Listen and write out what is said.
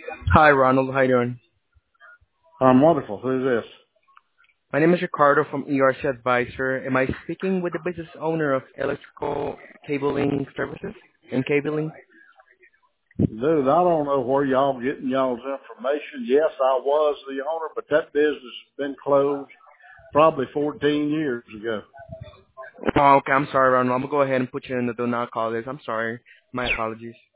Hi, Ronald. How you doing? I'm wonderful. Who's this? My name is Ricardo from ERC Advisor. Am I speaking with the business owner of Electrical Cabling Services and Cabling? Dude, I don't know where y'all getting y'all's information. Yes, I was the owner, but that business has been closed probably 14 years ago. Oh, okay. I'm sorry, Ronald. I'm going to go ahead and put you in the do not call list. I'm sorry. My apologies.